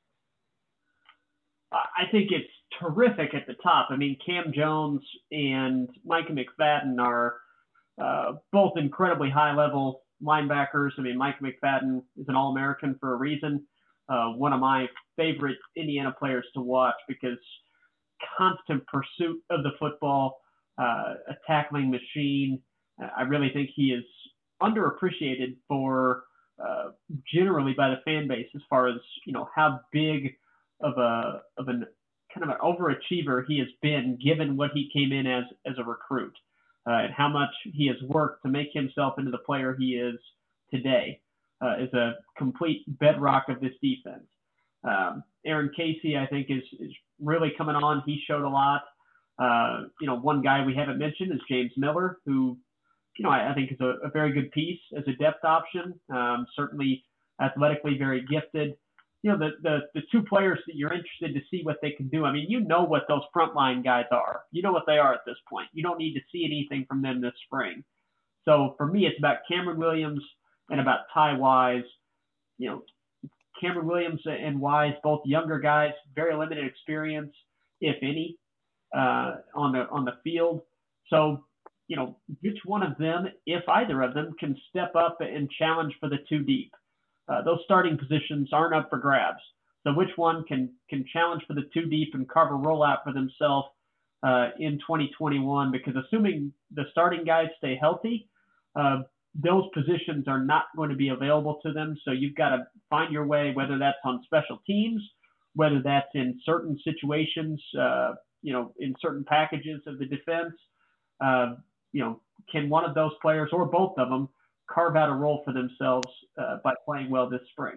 I think it's terrific at the top. I mean, Cam Jones and Micah McFadden are uh, both incredibly high-level linebackers. I mean, Micah McFadden is an All-American for a reason. Uh, one of my favorite Indiana players to watch because constant pursuit of the football, uh, a tackling machine. I really think he is underappreciated for uh, generally by the fan base as far as, you know, how big of a of an kind of an overachiever he has been given what he came in as as a recruit, uh, and how much he has worked to make himself into the player he is today, uh, is a complete bedrock of this defense. Um, Aaron Casey, I think, is is really coming on. He showed a lot. Uh, you know, one guy we haven't mentioned is James Miller, who, you know, I, I think is a, a very good piece as a depth option. Um, certainly athletically very gifted. You know, the, the the two players that you're interested to see what they can do. I mean, you know what those frontline guys are. You know what they are at this point. You don't need to see anything from them this spring. So for me, it's about Cameron Williams and about Ty Wise. You know, Cameron Williams and Wise, both younger guys, very limited experience, if any, uh, on the on the field. So, you know, which one of them, if either of them, can step up and challenge for the two deep? Uh, those starting positions aren't up for grabs. So which one can can challenge for the two deep and carve a rollout for themselves uh, in twenty twenty-one? Because assuming the starting guys stay healthy, uh, those positions are not going to be available to them. So you've got to find your way, whether that's on special teams, whether that's in certain situations, uh, you know, in certain packages of the defense. Uh, you know, can one of those players or both of them carve out a role for themselves uh, by playing well this spring.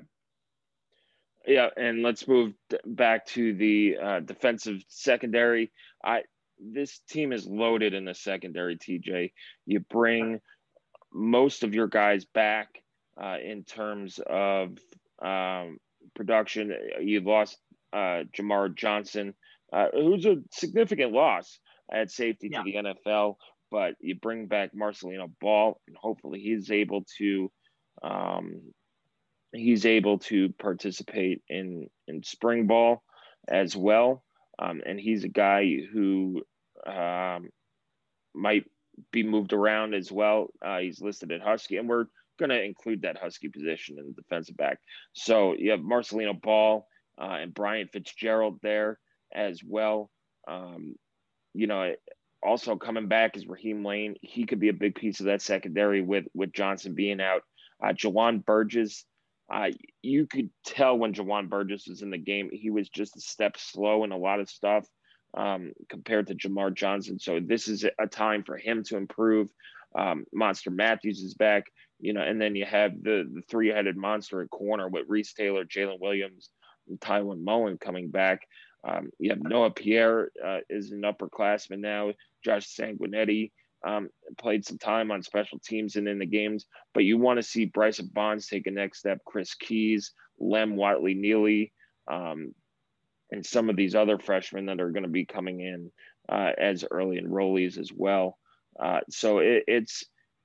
Yeah, and let's move back to the uh, defensive secondary. I this team is loaded in the secondary, T J. You bring most of your guys back uh, in terms of um, production. You lost uh, Jamar Johnson, uh, who's a significant loss at safety yeah. to the N F L, but you bring back Marcelino Ball, and hopefully he's able to um, he's able to participate in, in spring ball as well. Um, and he's a guy who um, might be moved around as well. Uh, he's listed at Husky, and we're going to include that Husky position in the defensive back. So you have Marcelino Ball uh, and Brian Fitzgerald there as well. Um, you know, also coming back is Raheem Lane. He could be a big piece of that secondary with, with Johnson being out. Uh, Jawan Burgess, uh, you could tell when Jawan Burgess was in the game, he was just a step slow in a lot of stuff um, compared to Jamar Johnson. So this is a time for him to improve. Um, Monster Matthews is back, you know, and then you have the, the three-headed monster at corner with Reese Taylor, Jalen Williams, and Tywin Mullen coming back. Um, you have Noah Pierre uh, is an upperclassman now. Josh Sanguinetti um, played some time on special teams and in the games, but you want to see Bryson Bonds take a next step. Chris Keys, Lem Watley Neely, um, and some of these other freshmen that are going to be coming in uh, as early enrollees as well. Uh, so it, it's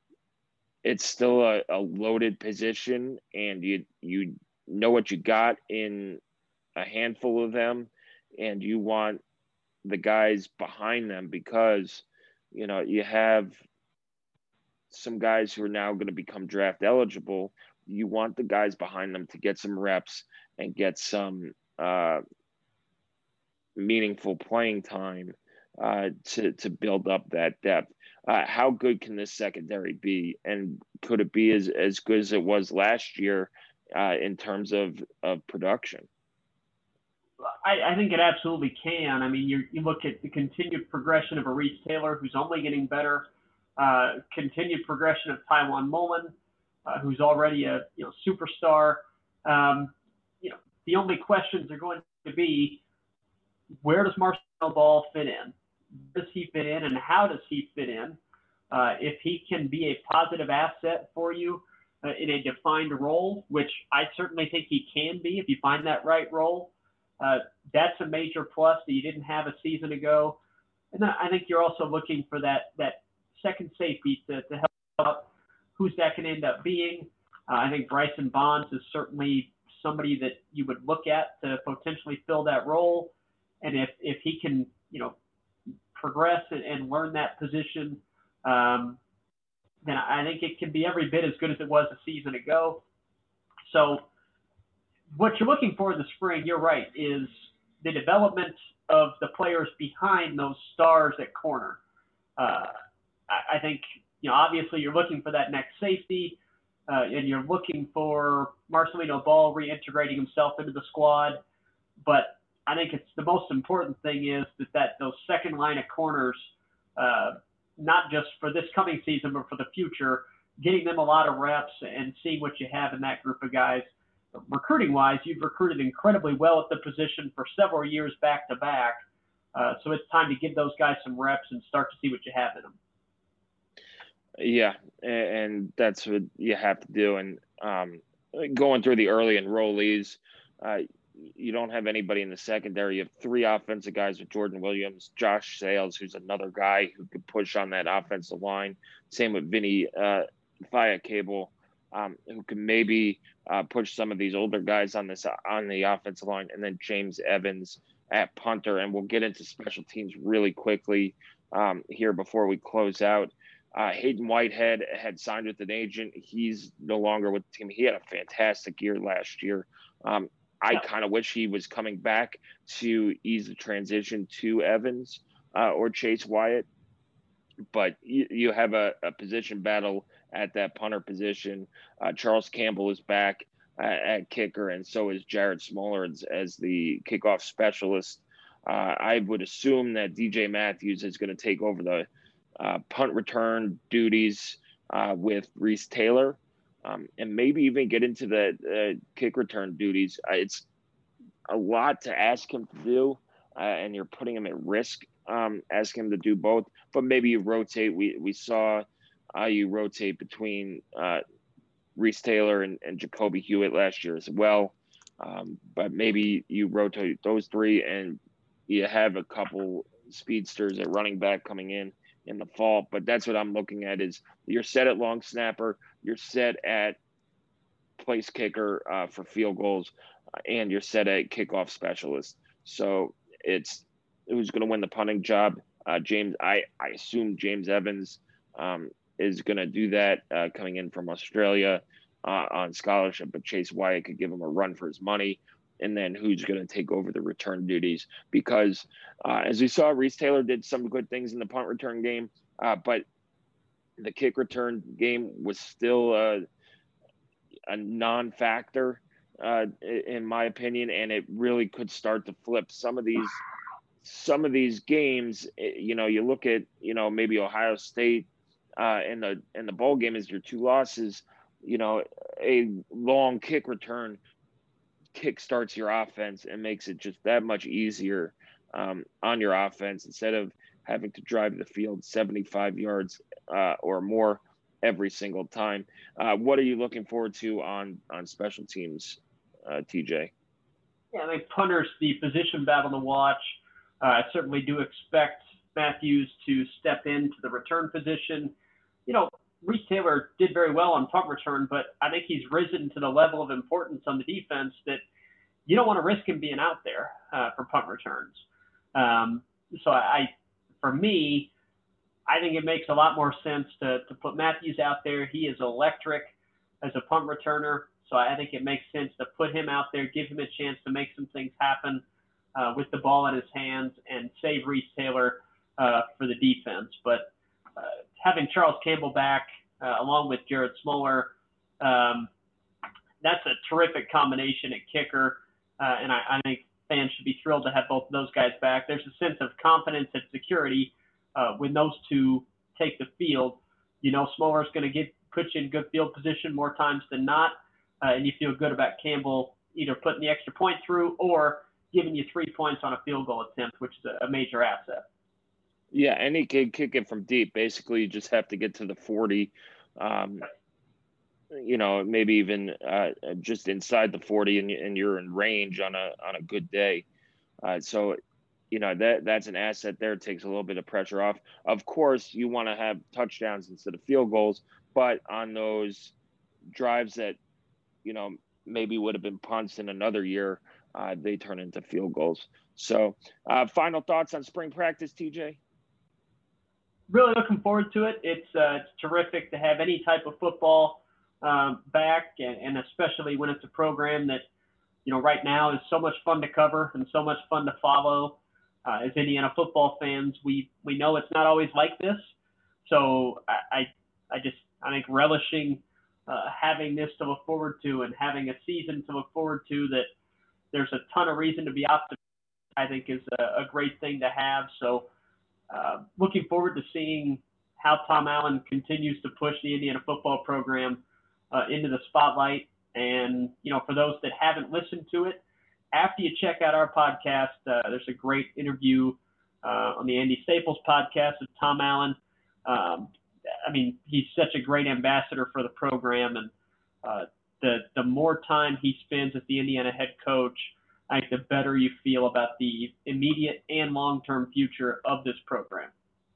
it's still a, a loaded position, and you you know what you got in a handful of them, and you want the guys behind them because, you know, you have some guys who are now going to become draft eligible. You want the guys behind them to get some reps and get some uh, meaningful playing time uh, to, to build up that depth. Uh, how good can this secondary be? And could it be as, as good as it was last year uh, in terms of, of production?
I, I think it absolutely can. I mean, you you look at the continued progression of a Reese Taylor, who's only getting better, uh, continued progression of Tywin Mullen, uh, who's already a you know superstar. Um, you know, the only questions are going to be, where does Marcelino Ball fit in? Does he fit in, and how does he fit in? Uh, if he can be a positive asset for you uh, in a defined role, which I certainly think he can be if you find that right role. Uh, that's a major plus that you didn't have a season ago. And I think you're also looking for that that second safety to, to help out. Who's that can end up being? Uh, I think Bryson Bonds is certainly somebody that you would look at to potentially fill that role. And if, if he can, you know, progress and, and learn that position, um, then I think it can be every bit as good as it was a season ago. So what you're looking for in the spring, you're right, is the development of the players behind those stars at corner. Uh, I, I think, you know, obviously you're looking for that next safety, uh, and you're looking for Marcelino Ball reintegrating himself into the squad. But I think it's the most important thing is that, that those second line of corners, uh, not just for this coming season, but for the future, getting them a lot of reps and seeing what you have in that group of guys. Recruiting-wise, you've recruited incredibly well at the position for several years back to back. Uh, so it's time to give those guys some reps and start to see what you have in them.
Yeah, and that's what you have to do. And um, going through the early enrollees, uh, you don't have anybody in the secondary. You have three offensive guys with Jordan Williams, Josh Sales, who's another guy who could push on that offensive line. Same with Vinny uh, Thiacable. Um, who can maybe uh, push some of these older guys on this on the offensive line, and then James Evans at punter. And we'll get into special teams really quickly um, here before we close out. Uh, Hayden Whitehead had signed with an agent. He's no longer with the team. He had a fantastic year last year. Um, I kind of wish he was coming back to ease the transition to Evans uh, or Chase Wyatt. But you, you have a, a position battle at that punter position. Uh, Charles Campbell is back at, at kicker, and so is Jared Smoller as, as the kickoff specialist. Uh, I would assume that D J Matthews is going to take over the uh, punt return duties uh, with Reese Taylor, um, and maybe even get into the uh, kick return duties. Uh, it's a lot to ask him to do, uh, and you're putting him at risk, um, asking him to do both. But maybe you rotate. We we saw uh, you rotate between uh, Reese Taylor and, and Jacoby Hewitt last year as well. Um, but maybe you rotate those three, and you have a couple speedsters at running back coming in in the fall. But that's what I'm looking at is you're set at long snapper, you're set at place kicker uh, for field goals, uh, and you're set at kickoff specialist. So it's who's going to win the punting job. Uh, James, I, I assume James Evans um, is going to do that uh, coming in from Australia uh, on scholarship, but Chase Wyatt could give him a run for his money. And then who's going to take over the return duties? Because uh, as we saw, Reese Taylor did some good things in the punt return game, uh, but the kick return game was still uh, a non-factor, uh, in my opinion, and it really could start to flip some of these some of these games. You know, you look at you know maybe Ohio State uh, in the in the bowl game as your two losses. You know, a long kick return kick starts your offense and makes it just that much easier um, on your offense instead of having to drive the field seventy-five yards uh, or more every single time. Uh, what are you looking forward to on on special teams, uh, T J?
Yeah, I think punters, the position battle to watch. Uh, I certainly do expect Matthews to step into the return position. You know, Reese Taylor did very well on punt return, but I think he's risen to the level of importance on the defense that you don't want to risk him being out there uh, for punt returns. Um, so I, for me, I think it makes a lot more sense to, to put Matthews out there. He is electric as a punt returner. So I think it makes sense to put him out there, give him a chance to make some things happen uh, with the ball in his hands and save Reese Taylor uh, for the defense. But uh, having Charles Campbell back uh, along with Jared Smoller, um, that's a terrific combination at kicker. Uh, and I, I think fans should be thrilled to have both of those guys back. There's a sense of confidence and security uh, when those two take the field. You know, Smoller's going to get put you in good field position more times than not. Uh, and you feel good about Campbell either putting the extra point through or giving you three points on a field goal attempt, which is a, a major asset.
Yeah, and he can kick it from deep. Basically, you just have to get to the forty, um, you know, maybe even uh, just inside the forty, and, and you're in range on a on a good day. Uh, so, you know, that that's an asset there. It takes a little bit of pressure off. Of course, you want to have touchdowns instead of field goals, but on those drives that, you know, maybe would have been punts in another year, uh, they turn into field goals. So uh, final thoughts on spring practice, T J?
Really looking forward to it. It's, uh, it's terrific to have any type of football um, back, and, and especially when it's a program that, you know, right now is so much fun to cover and so much fun to follow. Uh, as Indiana football fans, we, we know it's not always like this. So I, I, I just, I think relishing Uh, having this to look forward to and having a season to look forward to that there's a ton of reason to be optimistic, I think is a, a great thing to have. So uh, looking forward to seeing how Tom Allen continues to push the Indiana football program uh, into the spotlight. And, you know, for those that haven't listened to it, after you check out our podcast, uh, there's a great interview uh, on the Andy Staples podcast with Tom Allen. Um, I mean, he's such a great ambassador for the program, and uh, the the more time he spends as the Indiana head coach, I think the better you feel about the immediate and long-term future of this program.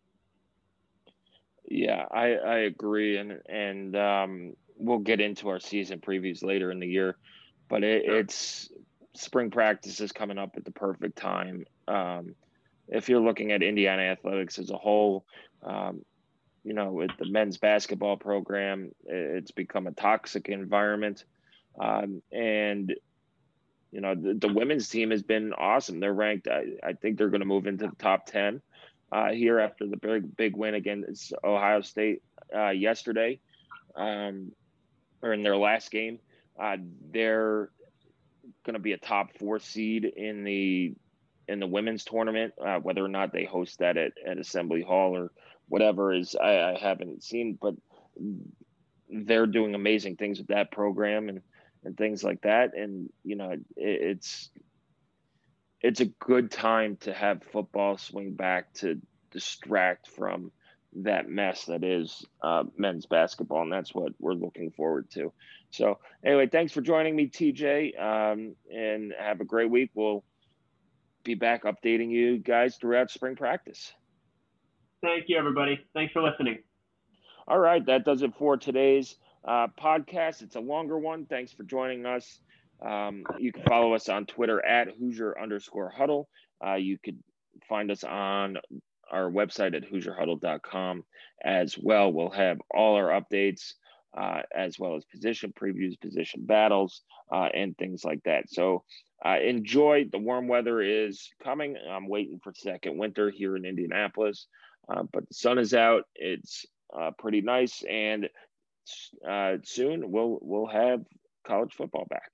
Yeah, I, I agree, and and um, we'll get into our season previews later in the year, but it,
Sure.
it's spring practice is coming up at the perfect time. Um, if you're looking at Indiana athletics as a whole, um, you know, with the men's basketball program, it's become a toxic environment. Um, and, you know, the, the women's team has been awesome. They're ranked, I, I think they're going to move into the top ten uh, here after the big, big win against Ohio State uh, yesterday, um, or in their last game. Uh, they're going to be a top four seed in the in the women's tournament, uh, whether or not they host that at, at Assembly Hall or whatever is I, I haven't seen, but they're doing amazing things with that program and, and things like that. And, you know, it, it's, it's a good time to have football swing back to distract from that mess that is uh, men's basketball. And that's what we're looking forward to. So anyway, thanks for joining me, T J, um, and have a great week. We'll be back updating you guys throughout spring practice.
Thank you, everybody. Thanks for listening.
All right. That does it for today's uh, podcast. It's a longer one. Thanks for joining us. Um, you can follow us on Twitter at Hoosier underscore huddle. Uh, you could find us on our website at hoosier huddle dot com as well. We'll have all our updates uh, as well as position previews, position battles, uh, and things like that. So uh, enjoy. The warm weather is coming. I'm waiting for second winter here in Indianapolis, uh, but the sun is out. It's uh, pretty nice, and uh, soon we'll we'll have college football back.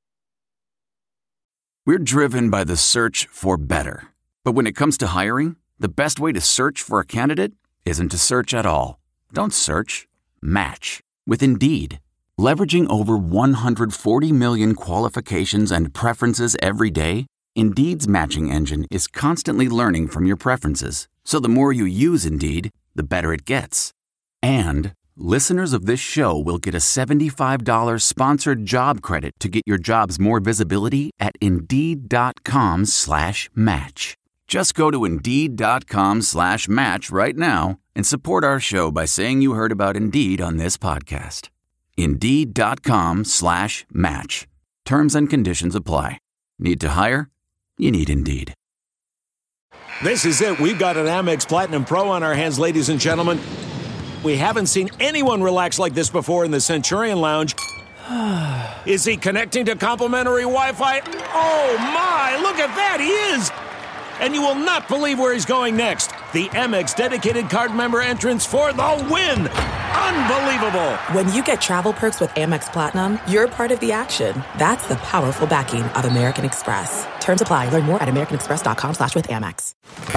We're driven by the search for better. But when it comes to hiring, the best way to search for a candidate isn't to search at all. Don't search, match with Indeed. Leveraging over one hundred forty million qualifications and preferences every day, Indeed's matching engine is constantly learning from your preferences. So the more you use Indeed, the better it gets. And listeners of this show will get a seventy-five dollars sponsored job credit to get your jobs more visibility at Indeed.com slash match. Just go to Indeed.com slash match right now and support our show by saying you heard about Indeed on this podcast. Indeed.com slash match. Terms and conditions apply. Need to hire? You need Indeed.
This is it. We've got an Amex Platinum Pro on our hands, ladies and gentlemen. We haven't seen anyone relax like this before in the Centurion Lounge. Is he connecting to complimentary Wi-Fi? Oh, my. Look at that. He is. And you will not believe where he's going next. The Amex dedicated card member entrance for the win. Unbelievable.
When you get travel perks with Amex Platinum, you're part of the action. That's the powerful backing of American Express. Terms apply. Learn more at americanexpress.com slash with Amex.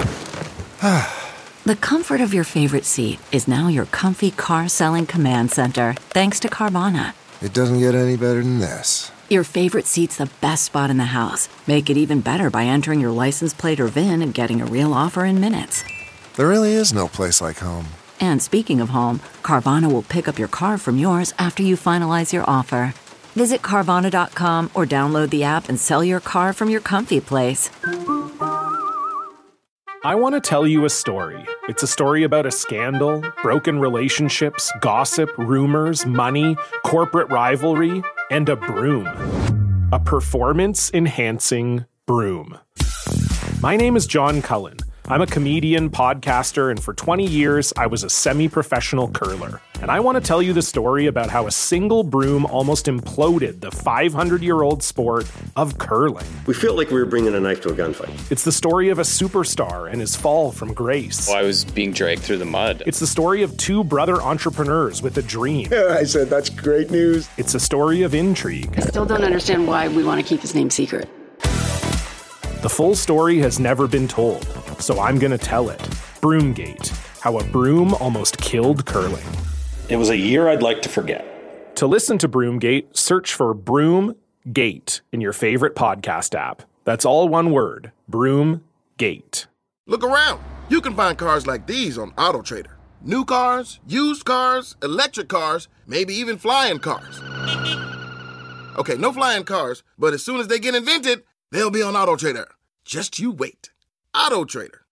The comfort of your favorite seat is now your comfy car selling command center, thanks to Carvana.
It doesn't get any better than this.
Your favorite seat's the best spot in the house. Make it even better by entering your license plate or V I N and getting a real offer in minutes.
There really is no place like home.
And speaking of home, Carvana will pick up your car from yours after you finalize your offer. Visit Carvana dot com or download the app and sell your car from your comfy place.
I want to tell you a story. It's a story about a scandal, broken relationships, gossip, rumors, money, corporate rivalry, and a broom. A performance-enhancing broom. My name is John Cullen. I'm a comedian, podcaster, and for twenty years, I was a semi-professional curler. And I want to tell you the story about how a single broom almost imploded the five hundred year old sport of curling.
We felt like we were bringing a knife to a gunfight.
It's the story of a superstar and his fall from grace.
Well, I was being dragged through the mud.
It's the story of two brother entrepreneurs with a dream.
I said, that's great news.
It's a story of intrigue.
I still don't understand why we want to keep his name secret.
The full story has never been told, so I'm going to tell it. Broomgate, how a broom almost killed curling.
It was a year I'd like to forget.
To listen to Broomgate, search for Broomgate in your favorite podcast app. That's all one word, Broomgate.
Look around. You can find cars like these on AutoTrader. New cars, used cars, electric cars, maybe even flying cars. Okay, no flying cars, but as soon as they get invented, they'll be on AutoTrader. Just you wait. AutoTrader.